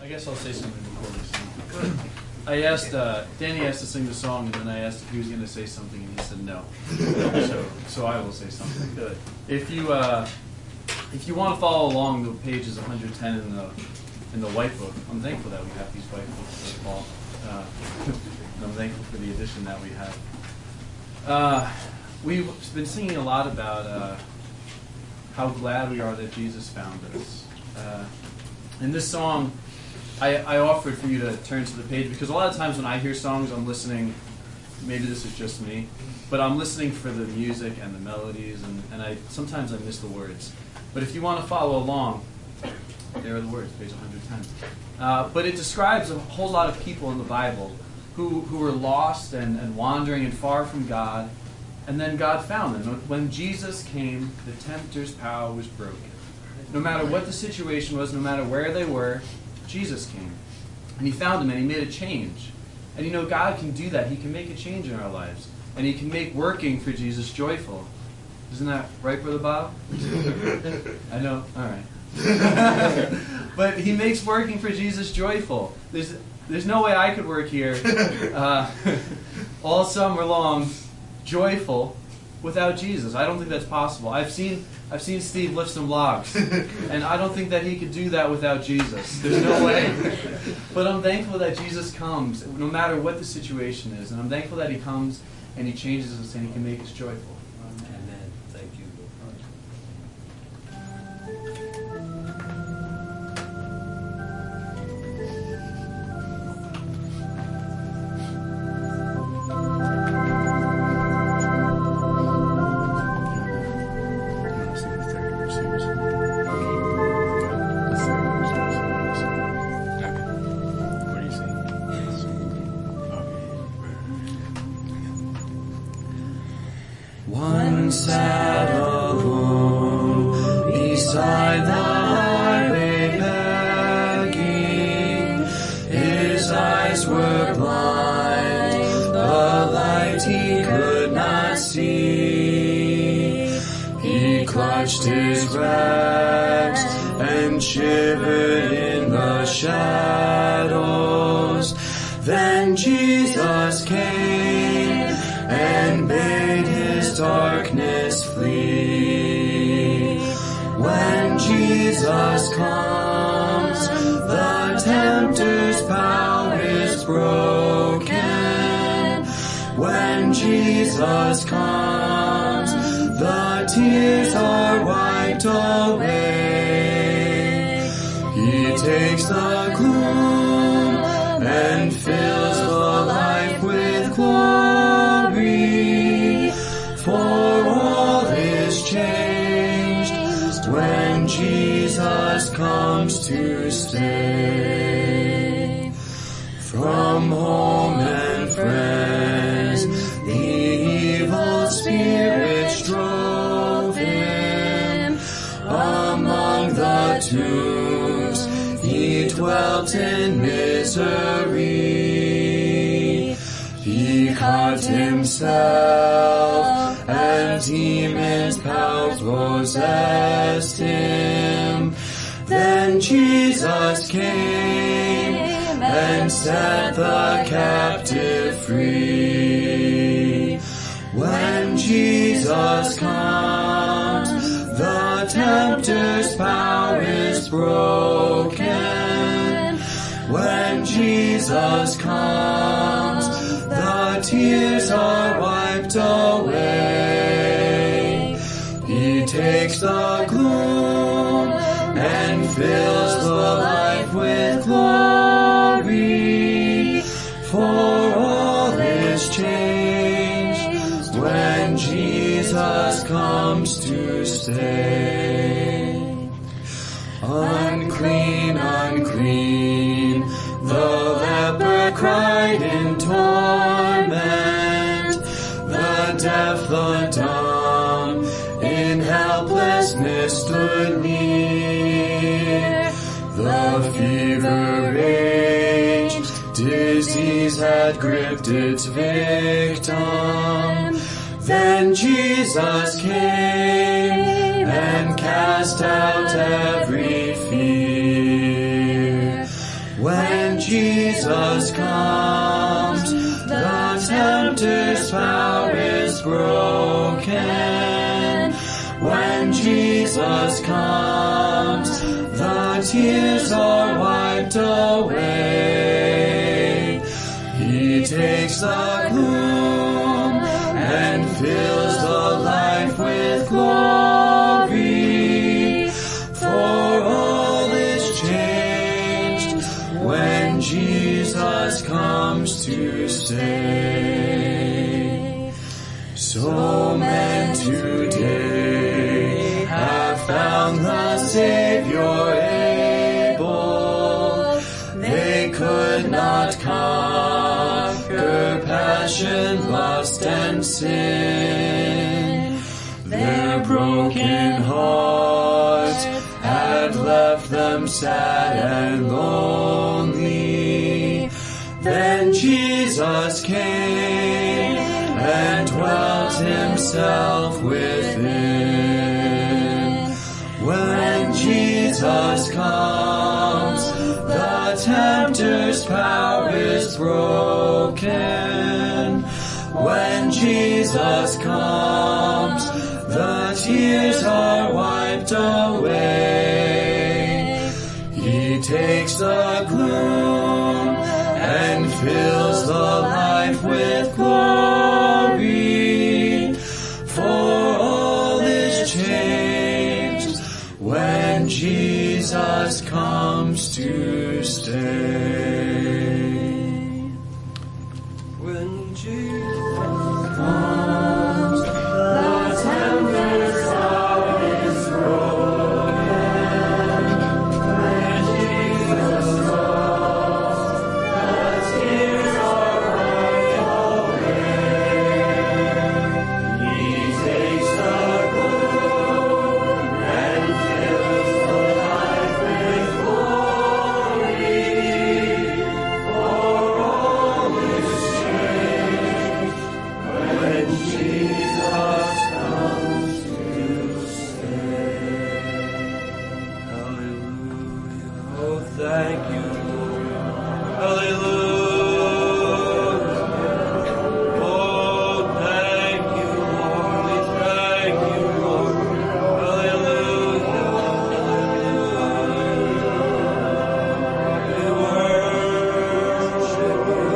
I guess I'll say something before we sing. I asked, Danny asked to sing the song, and then I asked if he was going to say something, and he said no. So I will say something. Good. If you want to follow along, the page is 110 in the white book. I'm thankful that we have these white books this fall. And I'm thankful for the addition that we have. We've been singing a lot about how glad we are that Jesus found us. In this song, I offered for you to turn to the page because a lot of times when I hear songs, I'm listening, maybe this is just me, but I'm listening for the music and the melodies, and sometimes I miss the words. But if you want to follow along, there are the words, page 110. But it describes a whole lot of people in the Bible who were lost and wandering and far from God, and then God found them. When Jesus came, the tempter's power was broken. No matter what the situation was, no matter where they were, Jesus came. And he found them and he made a change. And you know, God can do that. He can make a change in our lives. And he can make working for Jesus joyful. Isn't that right, Brother Bob? I know. All right. But he makes working for Jesus joyful. There's no way I could work here all summer long joyful without Jesus. I don't think that's possible. I've seen Steve lift some logs, and I don't think that he could do that without Jesus. There's no way. But I'm thankful that Jesus comes, no matter what the situation is, and I'm thankful that he comes and he changes us and he can make us joyful. Amen. Thank you. One sat alone beside the highway begging. His eyes were blind, the light he could not see. He clutched his rags and shivered in the shadows. Then Jesus came and bade his darkness flee. When Jesus comes, the tempter's power is broken. When Jesus comes, the tears are wiped away. He takes the gloom and fills the life with glory. For all is changed when Jesus comes to stay. From home and friends, the evil spirits drove him. Among the tombs, he dwelt in misery. He cut himself, and demons' power possessed him. Then Jesus came and set the captive free. When Jesus comes, the tempter's power is broken. When Jesus comes, the tears are wiped away. He takes the gloom and fills the life with glory. For all is changed when Jesus comes to stay. Unclean, unclean, the leper cried in torment. The deaf, the dumb, in helplessness stood near. The fever raged, disease had gripped its victim. Then Jesus came and cast out every fear. when Jesus comes, the tempter's power is broken. When Jesus comes, the tears are wiped away. He takes the gloom and fills the life with glory. For all is changed when Jesus comes to stay. So men today have found the Savior able. They could not conquer passion, lust, and sin. Their broken hearts had left them sad and lonely. Then Jesus came and dwelt himself within. When Jesus comes, the tempter's power is broken. When Jesus comes, the tears are wiped away. He takes the gloom and fills the life with glory. For all is changed when Jesus comes to stay. When Jesus comes, the tempter's power is broken. When Jesus comes, the tears are wiped away. He takes the gloom and fills the life with glory. For all is changed when Jesus comes to stay. Hallelujah. Oh, thank you, Lord. Hallelujah. Oh, thank you, Lord. We thank you, Lord. Hallelujah. Hallelujah. We worship you.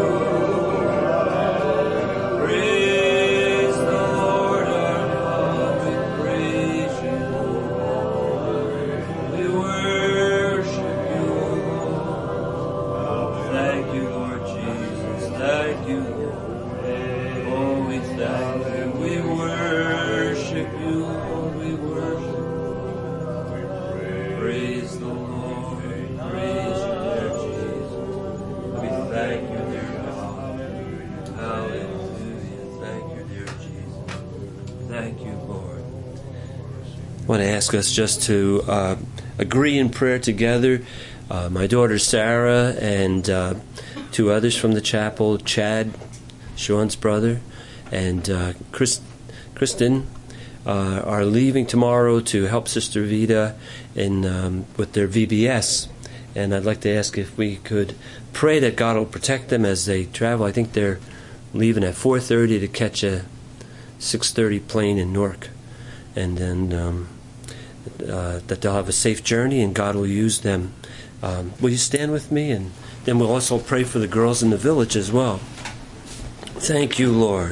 Praise the Lord our God. We praise you, Lord. We worship you, Lord. Thank you, Lord Jesus. Thank you, Lord. Oh, we thank you. We worship you, Lord. We worship you. Praise the Lord. Praise you, dear Jesus. We thank you, dear God. Hallelujah. Thank you, dear Jesus. Thank you, Lord. I want to ask us just to agree in prayer together. My daughter Sarah and two others from the chapel, Chad, Sean's brother, and Kristen, are leaving tomorrow to help Sister Vida in with their VBS. And I'd like to ask if we could pray that God will protect them as they travel. I think they're leaving at 4:30 to catch a 6:30 plane in Newark. And then that they'll have a safe journey and God will use them. Will you stand with me? And then we'll also pray for the girls in the village as well. Thank you, Lord.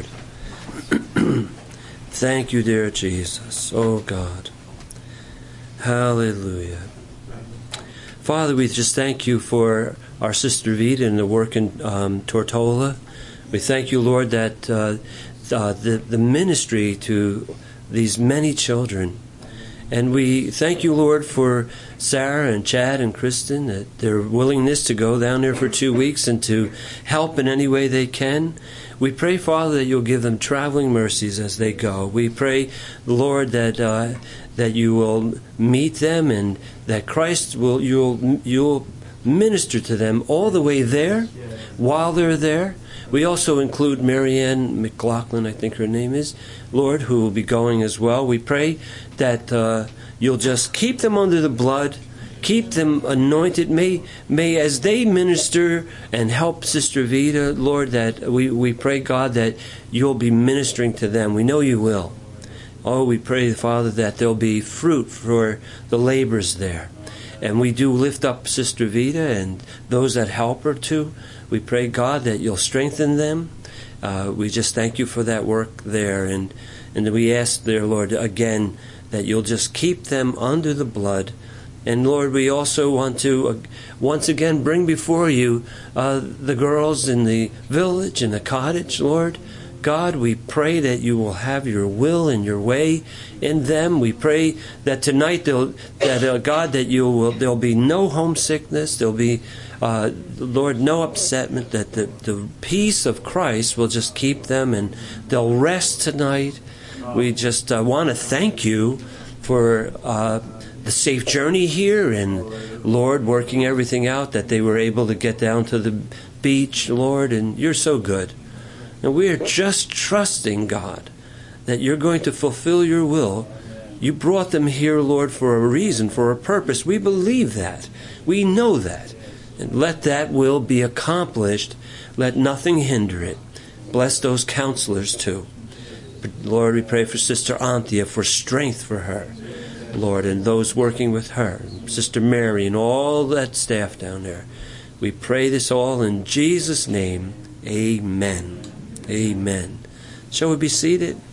Thank you, dear Jesus. Oh, God. Hallelujah. Father, we just thank you for our sister Vida and the work in Tortola. We thank you, Lord, that the ministry to these many children. And we thank you, Lord, for Sarah and Chad and Kristen, that their willingness to go down there for 2 weeks and to help in any way they can. We pray, Father, that you'll give them traveling mercies as they go. We pray, Lord, that you will meet them and that Christ you'll minister to them all the way there, while they're there. We also include Marianne McLaughlin, I think her name is, Lord, who will be going as well. We pray that you'll just keep them under the blood, keep them anointed. May as they minister and help Sister Vida, Lord, that we pray, God, that you'll be ministering to them. We know you will. Oh, we pray, Father, that there'll be fruit for the labors there. And we do lift up Sister Vida and those that help her too. We pray, God, that you'll strengthen them. We just thank you for that work there. And we ask there, Lord, again, that you'll just keep them under the blood. And Lord, we also want to once again bring before you the girls in the village, in the cottage, Lord. God, we pray that you will have your will and your way in them. We pray that tonight, God, that there'll be no homesickness. There'll be, Lord, no upsetment. That the peace of Christ will just keep them, and they'll rest tonight. We just want to thank you for the safe journey here, and Lord, working everything out, that they were able to get down to the beach, Lord, and you're so good. And we are just trusting, God, that you're going to fulfill your will. You brought them here, Lord, for a reason, for a purpose. We believe that. We know that. And let that will be accomplished. Let nothing hinder it. Bless those counselors too. Lord, we pray for Sister Anthea, for strength for her, Lord, and those working with her, Sister Mary, and all that staff down there. We pray this all in Jesus' name. Amen. Amen. Shall we be seated?